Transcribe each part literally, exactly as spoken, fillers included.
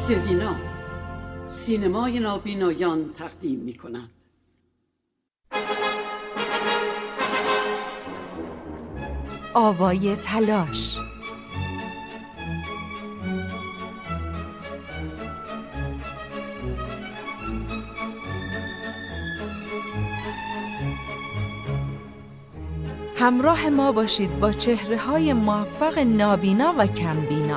سوینا سینمای نابینایان تقدیم می کند. آوای تلاش. همراه ما باشید با چهره‌های موفق نابینا و کمبینا.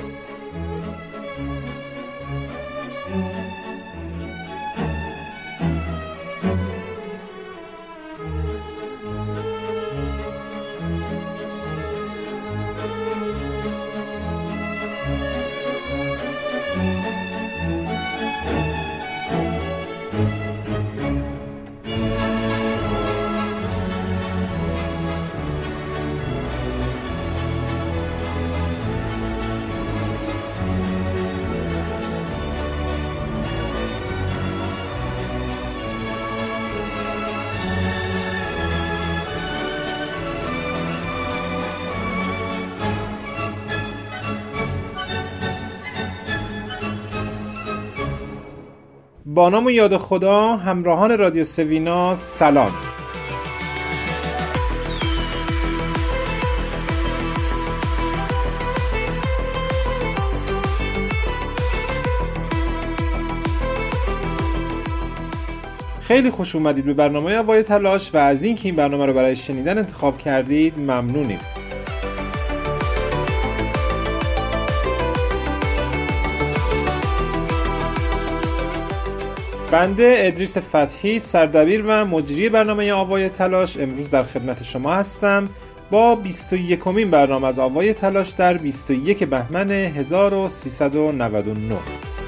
با نام و یاد خدا، همراهان رادیو سوینا سلام. خیلی خوش اومدید به برنامه آوای تلاش و از اینکه این برنامه رو برای شنیدن انتخاب کردید ممنونیم. بنده ادریس فتحی، سردبیر و مجری برنامه آوای تلاش، امروز در خدمت شما هستم با بیست و یکمین برنامه از آوای تلاش در بیست و یک بهمن هزار و سیصد و نود و نه.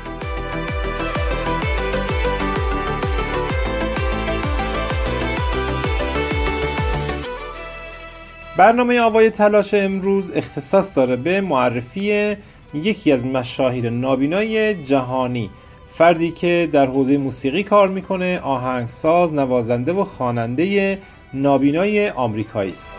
برنامه آوای تلاش امروز اختصاص داره به معرفی یکی از مشاهیر نابینای جهانی، فردی که در حوزه موسیقی کار میکنه، آهنگساز، نوازنده و خواننده نابینای آمریکایی است.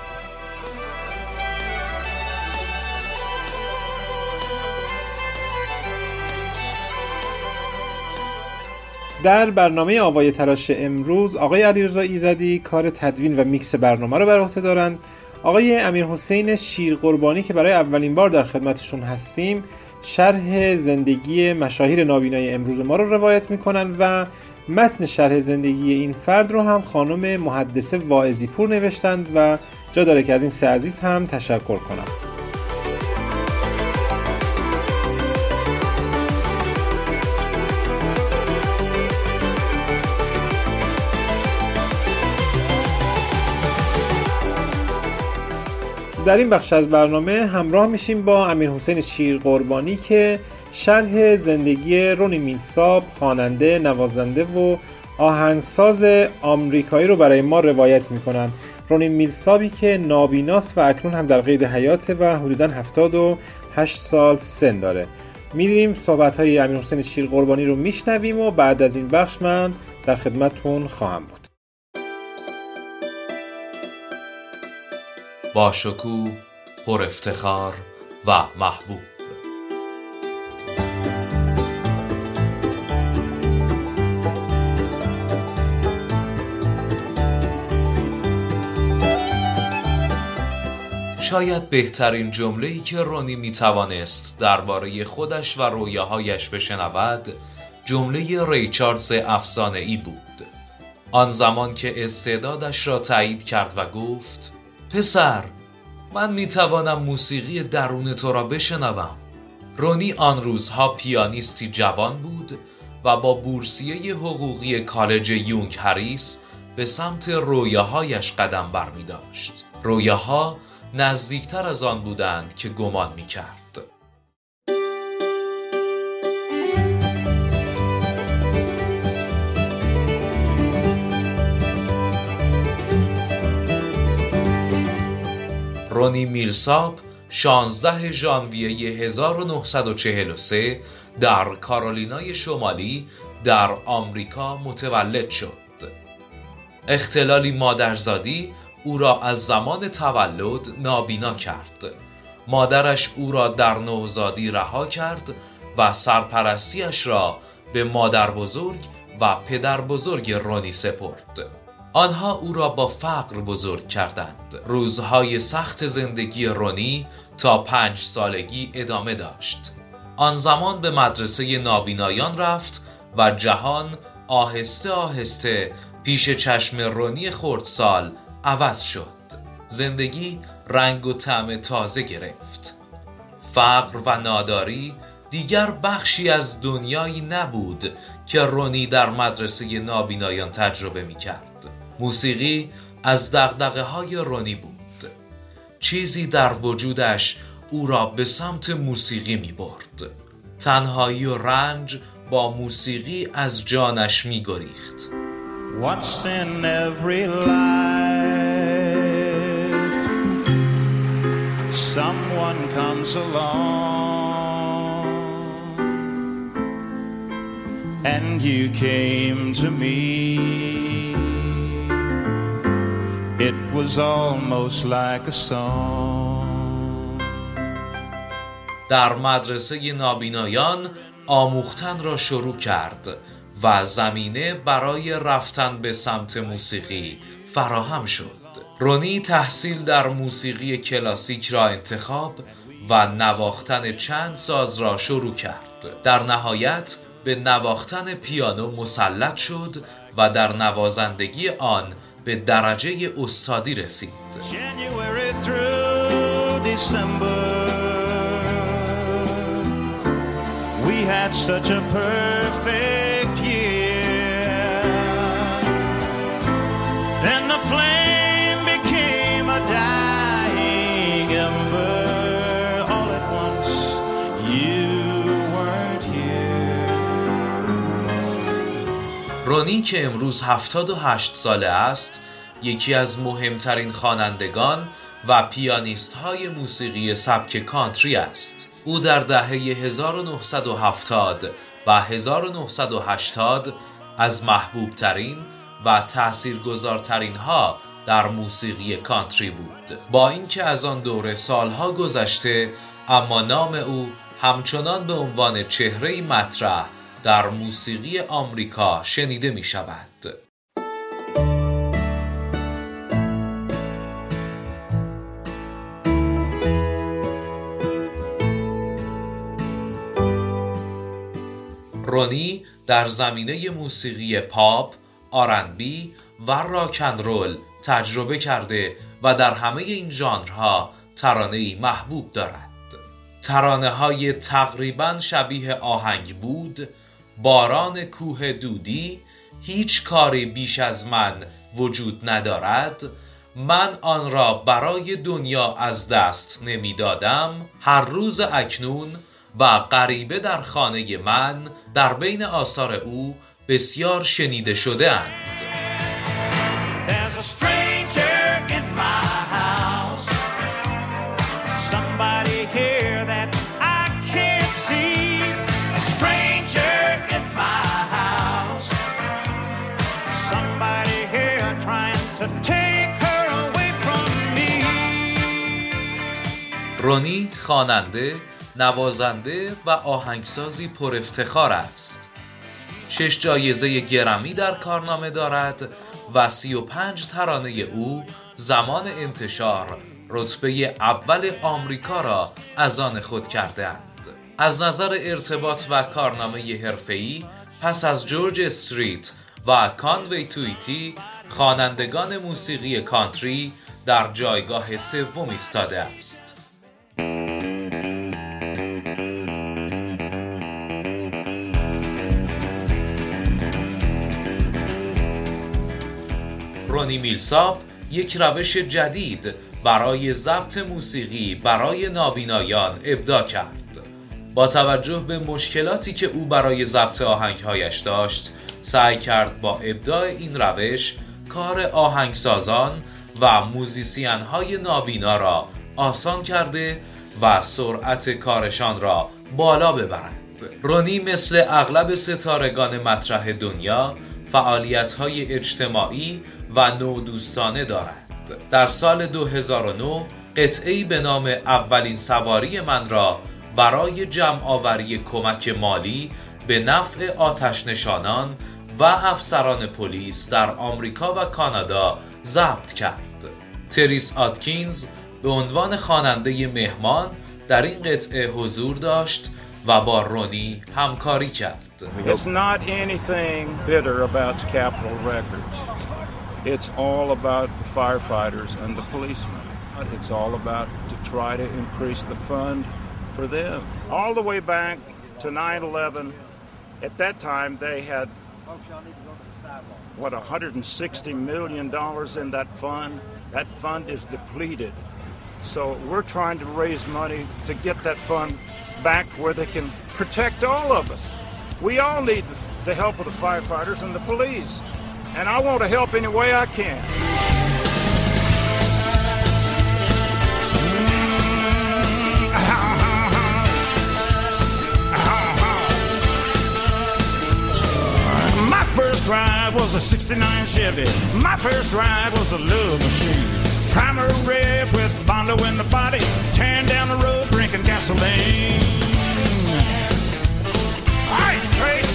در برنامه آوای تلاش امروز آقای علیرضا ایزدی کار تدوین و میکس برنامه رو بر عهده دارن. آقای امیرحسین شیرقربانی که برای اولین بار در خدمتشون هستیم شرح زندگی مشاهیر نابینای امروز ما رو روایت میکنن و متن شرح زندگی این فرد رو هم خانم محدثه واعظی پور نوشتند و جا داره که از این سه عزیز هم تشکر کنم. در این بخش از برنامه همراه میشیم با امیرحسین شیرقربانی که شرح زندگی رونی میلساب، خواننده، نوازنده و آهنگساز آمریکایی رو برای ما روایت میکنن. رونی میلسابی که نابیناست و اکنون هم در قید حیاته و حدوداً هفتاد و هشت سال سن داره. میریم صحبت‌های امیرحسین شیرقربانی رو میشنویم و بعد از این بخش من در خدمتتون خواهم بود. با شکوه، پر افتخار و محبوب. شاید بهترین جمله‌ای که رونی میتوانست درباره خودش و رویاهایش بشنود جمله ریچاردز افسانه‌ای بود. آن زمان که استعدادش را تایید کرد و گفت: پسر، من میتوانم موسیقی درون تو را بشنوم. رونی آن روزها پیانیستی جوان بود و با بورسیه حقوقی کالج یونگ هریس به سمت رویاهایش قدم برمی داشت. رویاها نزدیکتر از آن بودند که گمان می کرد. رونی میلساب شانزده ژانویه هزار و نهصد و چهل و سه در کارولینای شمالی در آمریکا متولد شد. اختلالی مادرزادی او را از زمان تولد نابینا کرد. مادرش او را در نوزادی رها کرد و سرپرستیش را به مادر بزرگ و پدر بزرگ رونی سپرد. آنها او را با فقر بزرگ کردند. روزهای سخت زندگی رونی تا پنج سالگی ادامه داشت. آن زمان به مدرسه نابینایان رفت و جهان آهسته آهسته پیش چشم رونی خردسال عوض شد. زندگی رنگ و طعم تازه گرفت. فقر و ناداری دیگر بخشی از دنیایی نبود که رونی در مدرسه نابینایان تجربه می کرد. موسیقی از دغدغه های رونی بود. چیزی در وجودش او را به سمت موسیقی می برد. تنهایی و رنج با موسیقی از جانش می گریخت. What's in every life? Someone comes along and you came to me. It was almost like a song. در مدرسه نابینایان آموختن را شروع کرد و زمینه برای رفتن به سمت موسیقی فراهم شد. رونی تحصیل در موسیقی کلاسیک را انتخاب و نواختن چند ساز را شروع کرد. در نهایت به نواختن پیانو مسلط شد و در نوازندگی آن به درجه استادی رسید. January through December, we had such a perfect year. Then the flame became a dying ember. All at once, you weren't here. رونی که امروز هفتاد و هشت ساله است، یکی از مهمترین خوانندگان و پیانیست های موسیقی سبک کانتری است. او در دهه هزار و نهصد و هفتاد و هزار و نهصد و هشتاد از محبوب ترین و تاثیرگذارترین ها در موسیقی کانتری بود. با اینکه از آن دوره سالها گذشته، اما نام او همچنان به عنوان چهره‌ای مطرح در موسیقی آمریکا شنیده می شود. رونی در زمینه موسیقی پاپ، آر اند بی و راک اند رول تجربه کرده و در همه این ژانرها ترانه‌ای محبوب دارد. ترانه‌های تقریباً شبیه آهنگ بود، باران کوه دودی، هیچ کاری بیش از من وجود ندارد، من آن را برای دنیا از دست نمی دادم، هر روز اکنون و غریبه در خانه من در بین آثار او بسیار شنیده شده اند. رونی خواننده، نوازنده و آهنگسازی پر افتخار است. شش جایزه گرمی در کارنامه دارد و سی و پنج ترانه او زمان انتشار رتبه اول آمریکا را از آن خود کرده‌اند. از نظر ارتباط و کارنامه حرفه‌ای پس از جورج استریت و کانوی توییتی، خوانندگان موسیقی کانتری در جایگاه سوم ایستاده است. رونی میلساپ یک روش جدید برای ضبط موسیقی برای نابینایان ابداع کرد. با توجه به مشکلاتی که او برای ضبط آهنگهایش داشت، سعی کرد با ابداع این روش کار آهنگسازان و موزیسین‌های نابینا را آسان کرده و سرعت کارشان را بالا ببرد. رونی مثل اغلب ستارگان مطرح دنیا فعالیت‌های اجتماعی و نودوستانه دارد. در سال دو هزار و نه قطعه‌ای به نام اولین سواری من را برای جمع‌آوری کمک مالی به نفع آتش‌نشانان و افسران پلیس در آمریکا و کانادا ضبط کرد. تریس آتکینز به عنوان خواننده مهمان در این قطعه حضور داشت و با رونی همکاری کرد. It's not anything bitter about Capitol Records. It's all about the firefighters and the policemen. It's all about to try to increase the fund for them. All the way back to nine eleven, at that time they had, what, one hundred sixty million dollars in that fund. That fund is depleted. So we're trying to raise money to get that fund back where they can protect all of us. We all need the help of the firefighters and the police. And I want to help any way I can. My first ride was a sixty-nine Chevy. My first ride was a love machine. Primer red with Bondo in the body. Tearing down the road drinking gasoline. All right, Trace.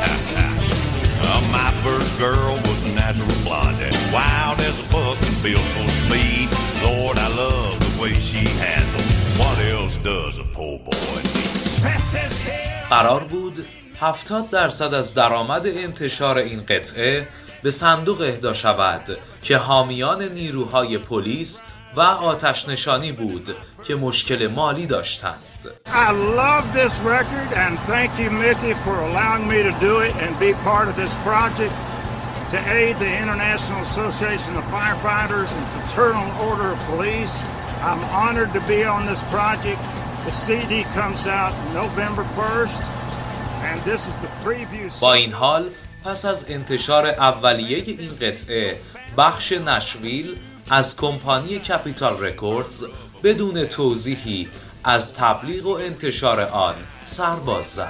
Uh, my first girl was a natural blonde, wild as a buck and built for speed. Lord, I love the way she handles. What else does a poor boy need? Fast as hell. قرار بود هفتاد درصد از درآمد انتشار این قطعه به صندوق اهدا شود که حامیان نیروهای پلیس و آتش نشانی بود که مشکل مالی داشتند. I love this record and thank you Mickey for allowing me to do it and be part of this project to aid the International Association of Firefighters and Fraternal Order of Police. I'm honored to be on this project. The C D comes out November first and this is the preview. با این حال پس از انتشار اولیه این قطعه بخش نشویل از کمپانی کپیتال رکوردز بدون توضیحی از تبلیغ و انتشار آن سرباز زد.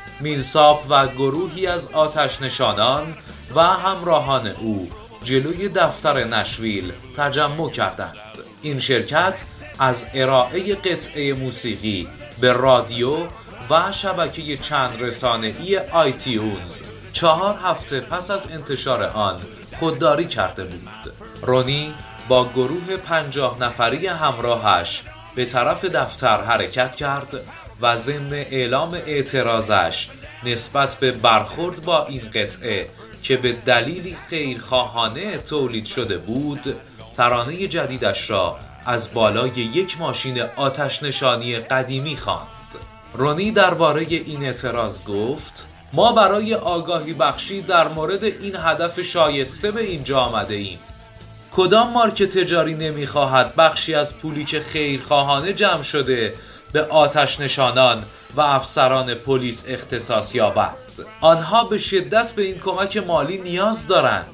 میلساپ و گروهی از آتش نشانان و همراهان او جلوی دفتر نشویل تجمع کردند. این شرکت از ارائه قطعه موسیقی به رادیو و شبکه چند رسانه‌ای آیتیونز چهار هفته پس از انتشار آن خودداری کرده بود. رونی با گروه پنجاه نفری همراهش به طرف دفتر حرکت کرد و ضمن اعلام اعتراضش نسبت به برخورد با این قطعه که به دلیلی خیرخواهانه تولید شده بود، ترانه جدیدش را از بالای یک ماشین آتش نشانی قدیمی خواند. رونی درباره این اعتراض گفت: ما برای آگاهی بخشی در مورد این هدف شایسته به اینجا آمده ایم. کدام مارک تجاری نمیخواهد بخشی از پولی که خیرخواهانه جمع شده به آتش نشانان و افسران پلیس اختصاص یابد؟ آنها به شدت به این کمک مالی نیاز دارند.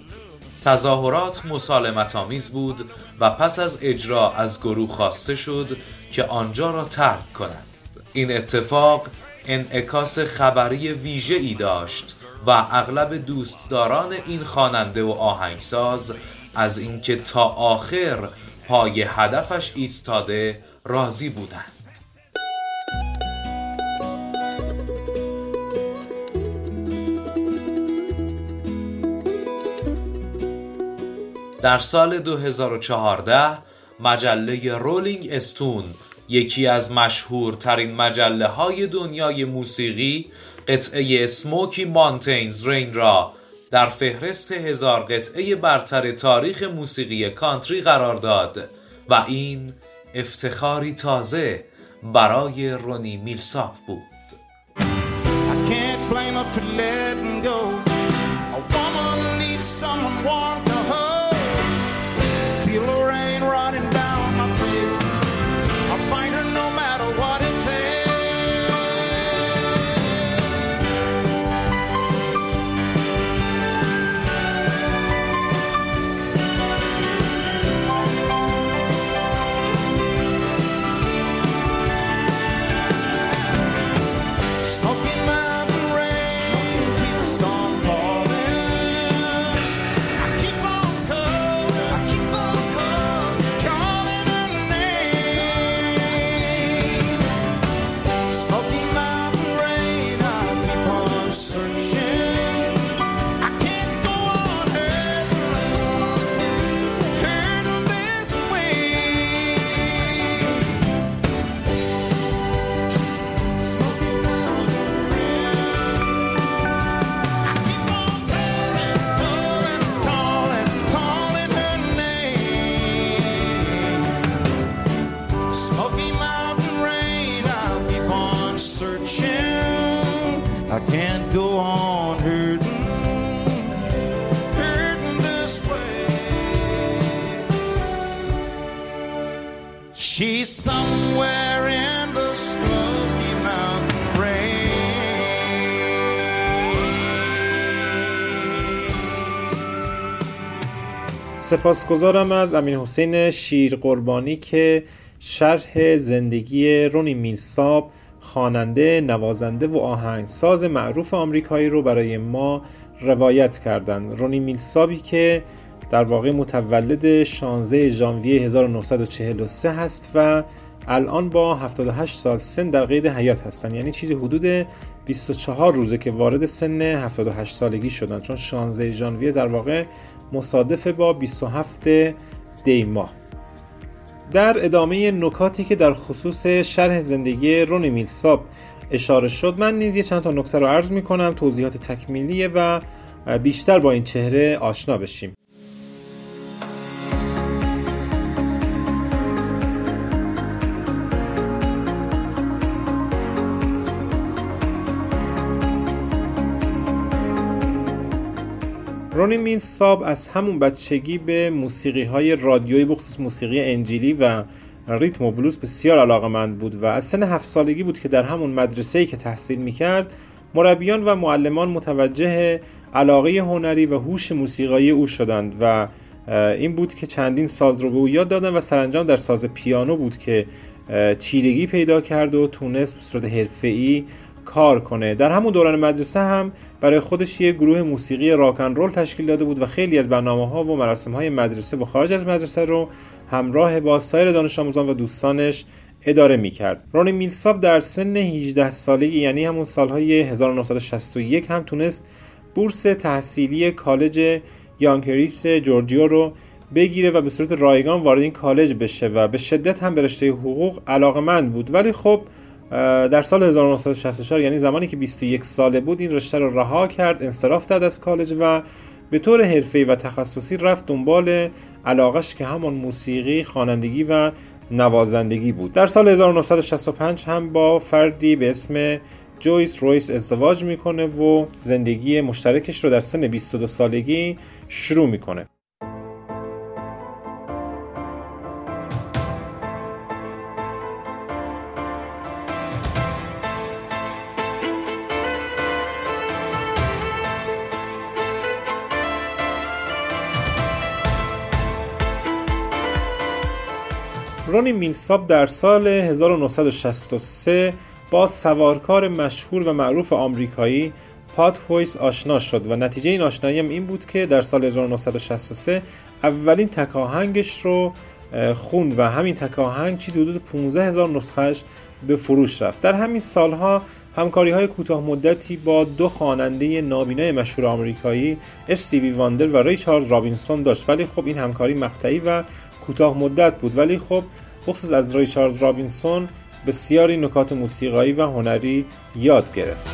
تظاهرات مسالمت آمیز بود و پس از اجرا از گروه خواسته شد که آنجا را ترک کنند. این اتفاق انعکاس خبری ویژه‌ای داشت و اغلب دوستداران این خواننده و آهنگساز از اینکه تا آخر پای هدفش ایستاده راضی بودند. در سال دو هزار و چهارده مجله رولینگ استون، یکی از مشهورترین مجله های دنیای موسیقی، قطعه اسموکی مانتینز رین را در فهرست هزار قطعه برتر تاریخ موسیقی کانتری قرار داد و این افتخاری تازه برای رونی میلساپ بود. Keep on somewhere in the Smoky Mountain سپاسگزارم از امیرحسین شیرقربانی که شرح زندگی رونی میلساب، خواننده، نوازنده و آهنگساز معروف آمریکایی رو برای ما روایت کردن. رونی میلسابی که در واقع متولد شانزده ژانویه هزار و نهصد و چهل و سه هست و الان با هفتاد و هشت سال سن در قید حیات هستن، یعنی چیزی حدود بیست و چهار روزه که وارد سن هفتاد و هشت سالگی شدن، چون شانزده ژانویه در واقع مصادف با بیست و هفت دی ماه. در ادامه نکاتی که در خصوص شرح زندگی رونی میلساب اشاره شد، من نیز یه چند تا نکته رو عرض میکنم، توضیحات تکمیلیه و بیشتر با این چهره آشنا بشیم. رونی میلساب از همون بچگی به موسیقی‌های رادیویی بخصوص موسیقی انجیلی و ریتم و بلوز بسیار علاقه‌مند بود و از سن هفت سالگی بود که در همون مدرسه‌ای که تحصیل می‌کرد مربیان و معلمان متوجه علاقه هنری و هوش موسیقایی او شدند و این بود که چندین ساز رو به او یاد دادن و سرانجام در ساز پیانو بود که چیرگی پیدا کرد و تونست به صورت حرفه‌ای کار کنه. در همون دوران مدرسه هم برای خودش یه گروه موسیقی راک اند رول تشکیل داده بود و خیلی از برنامه‌ها و مراسم‌های مدرسه و خارج از مدرسه رو همراه با سایر دانش آموزان و دوستانش اداره می‌کرد. رونی میلساب در سن هجده سالگی، یعنی همون سال‌های هزار و نهصد و شصت و یک، هم تونست بورس تحصیلی کالج یانکریس جورجیا رو بگیره و به صورت رایگان وارد این کالج بشه و به شدت هم به رشته حقوق علاقه‌مند بود، ولی خب در سال هزار و نهصد و شصت و چهار، یعنی زمانی که بیست و یک ساله بود، این رشته رو رها کرد، انصراف داد از کالج و به طور حرفه‌ای و تخصصی رفت دنبال علاقش که همون موسیقی، خوانندگی و نوازندگی بود. در سال هزار و نهصد و شصت و پنج هم با فردی به اسم جویس رویس ازدواج میکنه و زندگی مشترکش رو در سن بیست و دو سالگی شروع میکنه. رونی میلساب در سال هزار و نهصد و شصت و سه با سوارکار مشهور و معروف آمریکایی پات هویس آشنا شد و نتیجه این آشنایی هم این بود که در سال هزار و نهصد و شصت و سه اولین تک آهنگش رو خوند و همین تک آهنگ چیزی حدود پانزده هزار نسخه‌اش به فروش رفت. در همین سالها همکاری‌های کوتاه مدتی با دو خواننده نابینای مشهور آمریکایی، استیوی واندر و ری چارلز رابینسون داشت، ولی خب این همکاری مقطعی و کوتاه مدت بود، ولی خب بخصوص از ری چارلز رابینسون بسیاری نکات موسیقایی و هنری یاد گرفت.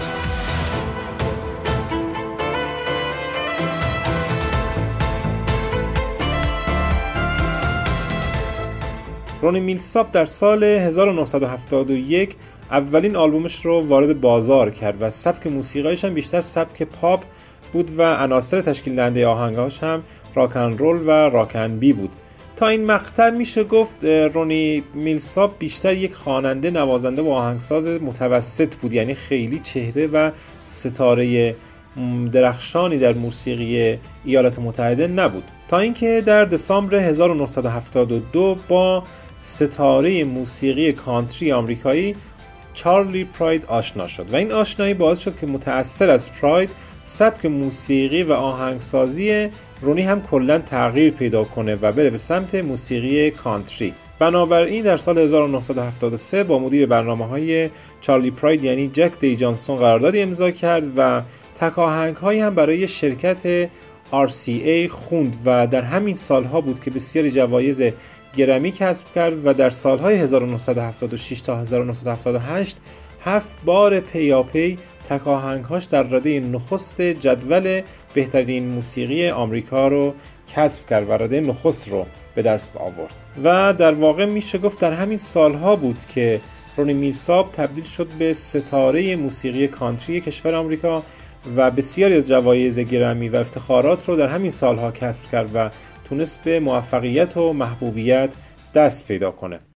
رونی میلساب در سال هزار و نهصد و هفتاد و یک اولین آلبومش رو وارد بازار کرد و سبک موسیقایش هم بیشتر سبک پاپ بود و عناصر تشکیل دهنده آهنگاش هم راک اند رول و راک اند بی بود. تا این مقطع میشه گفت رونی میلساب بیشتر یک خواننده، نوازنده و آهنگساز متوسط بود، یعنی خیلی چهره و ستاره درخشانی در موسیقی ایالات متحده نبود، تا اینکه در دسامبر هزار و نهصد و هفتاد و دو با ستاره موسیقی کانتری آمریکایی چارلی پراید آشنا شد و این آشنایی باعث شد که متأثر از پراید سبک موسیقی و آهنگسازی رونی هم کلاً تغییر پیدا کنه و بره به سمت موسیقی کانتری. بنابراین در سال هزار و نهصد و هفتاد و سه با مدیر برنامه‌های چارلی پراید یعنی جک دی جانسون قراردادی امضا کرد و تک آهنگ‌هایی هم برای شرکت آر سی ای خوند و در همین سالها بود که بسیاری جوایز گرمی کسب کرد و در سالهای هزار و نهصد و هفتاد و شش تا هزار و نهصد و هفتاد و هشت هفت بار پیاپی تک آهنگ‌هاش در رده نخست جدول بهترین موسیقی آمریکا رو کسب کرد و رده نخست رو به دست آورد و در واقع میشه گفت در همین سالها بود که رونی میلساب تبدیل شد به ستاره موسیقی کانتری کشور آمریکا و بسیاری از جوایز گرمی و افتخارات رو در همین سالها کسب کرد و تونست به موفقیت و محبوبیت دست پیدا کنه.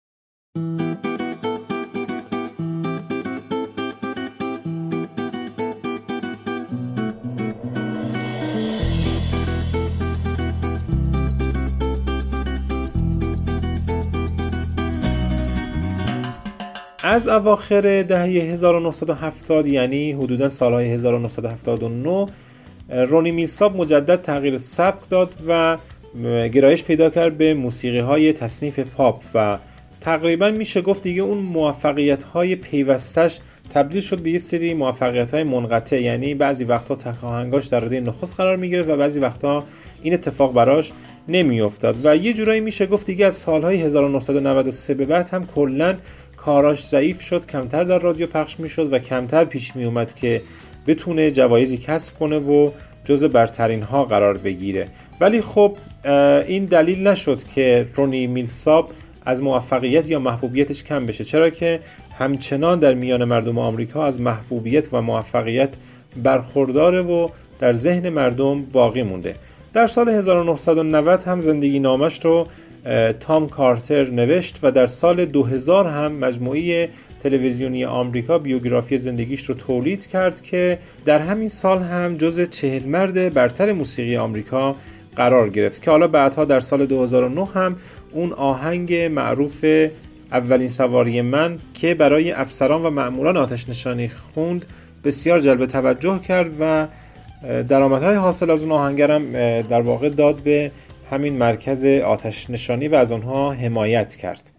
از اواخر دهه هزار و نهصد و هفتاد یعنی حدوداً سالهای هزار و نهصد و هفتاد و نه رونی میلساپ مجدد تغییر سبک داد و گرایش پیدا کرد به موسیقی‌های تصنیف پاپ و تقریباً میشه گفت دیگه اون موفقیت‌های پیوستش تبدیل شد به یه سری موفقیت‌های منقطع، یعنی بعضی وقتا تک آهنگاش در رده نخست قرار میگرفت و بعضی وقتا این اتفاق براش نمیافتاد و یه جورایی میشه گفت دیگه از سالهای هزار و نهصد و نود و سه به بعد هم کلاً کاراش ضعیف شد، کمتر در رادیو پخش میشد و کمتر پیش می اومد که بتونه جوایزی کسب کنه و جزو برترین ها قرار بگیره. ولی خب این دلیل نشد که رونی میلساپ از موفقیت یا محبوبیتش کم بشه، چرا که همچنان در میان مردم آمریکا از محبوبیت و موفقیت برخورداره و در ذهن مردم باقی مونده. در سال هزار و نهصد و نود هم زندگی نامش رو تام کارتر نوشت و در سال دو هزار هم مجموعه تلویزیونی آمریکا بیوگرافی زندگیش رو تولید کرد که در همین سال هم جز چهل مرد برتر موسیقی آمریکا قرار گرفت که حالا بعدها در سال دو هزار و نه هم اون آهنگ معروف اولین سواری من که برای افسران و مأموران آتش نشانی خوند بسیار جلب توجه کرد و درآمدهای حاصل از اون آهنگرم در واقع داد به همین مرکز آتش نشانی و از آنها حمایت کرد.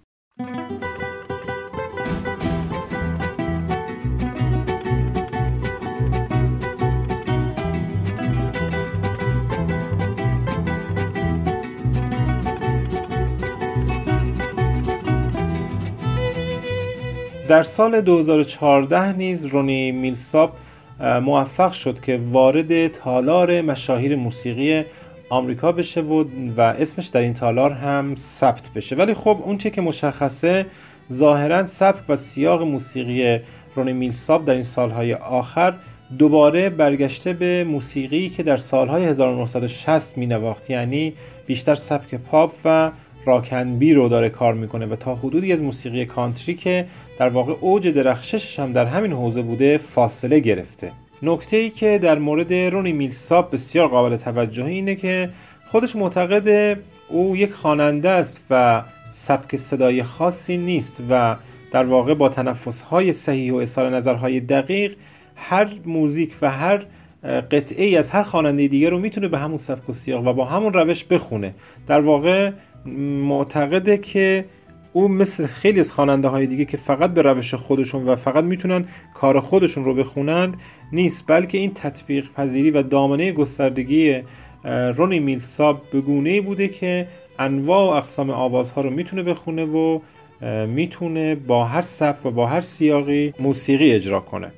در سال دو هزار و چهارده نیز رونی میلساپ موفق شد که وارد تالار مشاهیر موسیقی آمریکا بشه و, و اسمش در این تالار هم ثبت بشه. ولی خب اون چه که مشخصه ظاهراً سبک و سیاق موسیقی رونی میلساپ در این سالهای آخر دوباره برگشته به موسیقی که در سالهای هزار و نهصد و شصت می نواخت، یعنی بیشتر سبک پاپ و راک اند بی رو داره کار میکنه و تا حدودی از موسیقی کانتری که در واقع اوج درخششش هم در همین حوزه بوده فاصله گرفته. نکته‌ای که در مورد رونی میلساپ بسیار قابل توجه اینه که خودش معتقد او یک خواننده است و سبک صدای خاصی نیست و در واقع با تنفس‌های صحیح و اظهار نظرهای دقیق هر موزیک و هر قطعه‌ای از هر خواننده دیگه رو میتونه به همون سبک و سیاق و با همون روش بخونه. در واقع معتقده که او مثل خیلی از خواننده‌های دیگه که فقط به روش خودشون و فقط میتونن کار خودشون رو بخونند نیست، بلکه این تطبیق پذیری و دامنه گستردگی رونی میلساپ به گونه‌ای بوده که انواع و اقسام آوازها رو میتونه بخونه و میتونه با هر سبک و با هر سیاقی موسیقی اجرا کنه.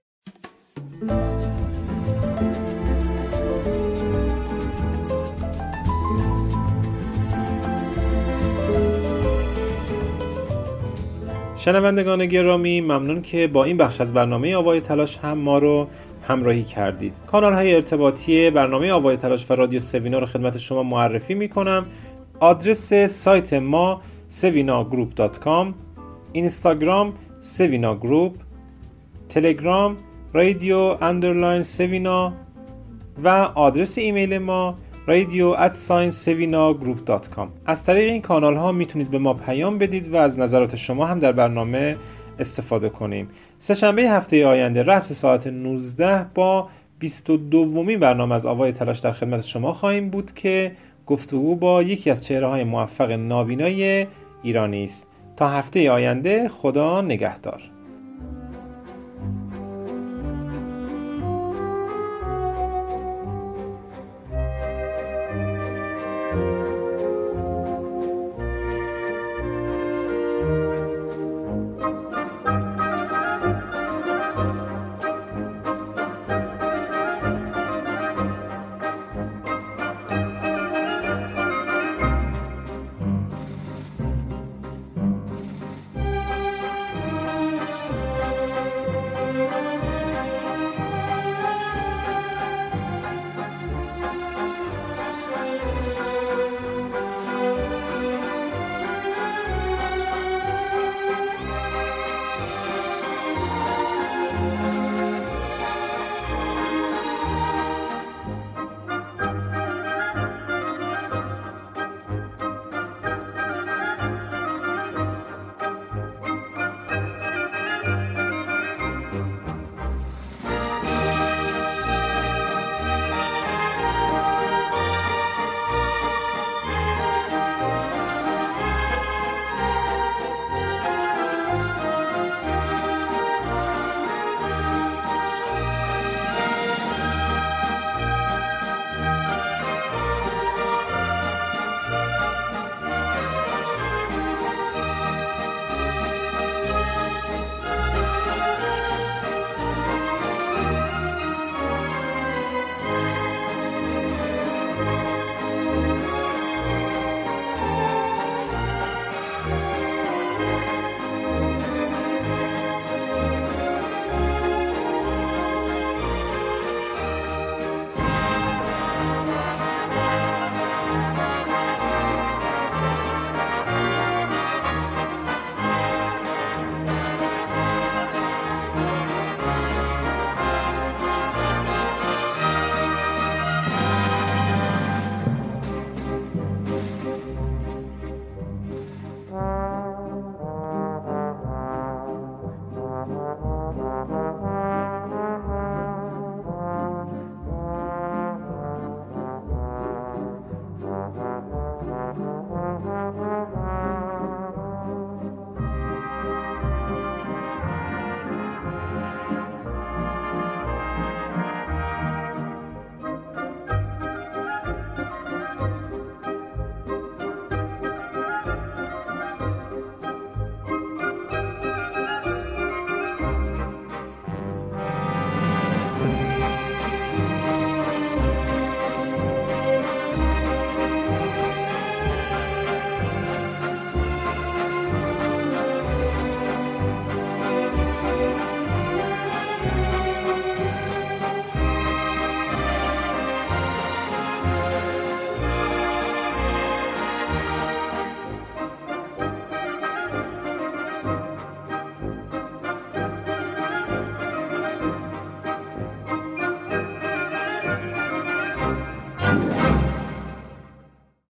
شنوندگان گرامی، ممنون که با این بخش از برنامه آوای تلاش هم ما رو همراهی کردید. کانال های ارتباطی برنامه آوای تلاش و رادیو سوینا رو خدمت شما معرفی می کنم. آدرس سایت ما سوینا گروپ دات کام، اینستاگرام سوینا گروپ، تلگرام رادیو اندرلاین سوینا و آدرس ایمیل ما رادیو ات ساین سوینا گروپ دات کام. از طریق این کانال ها میتونید به ما پیام بدید و از نظرات شما هم در برنامه استفاده کنیم. سه‌شنبه هفته آینده رأس ساعت نوزده با بیست و دومین برنامه از آوای تلاش در خدمت شما خواهیم بود که گفتگو با یکی از چهره‌های موفق نابینای ایرانی است. تا هفته آینده، خدا نگهدار.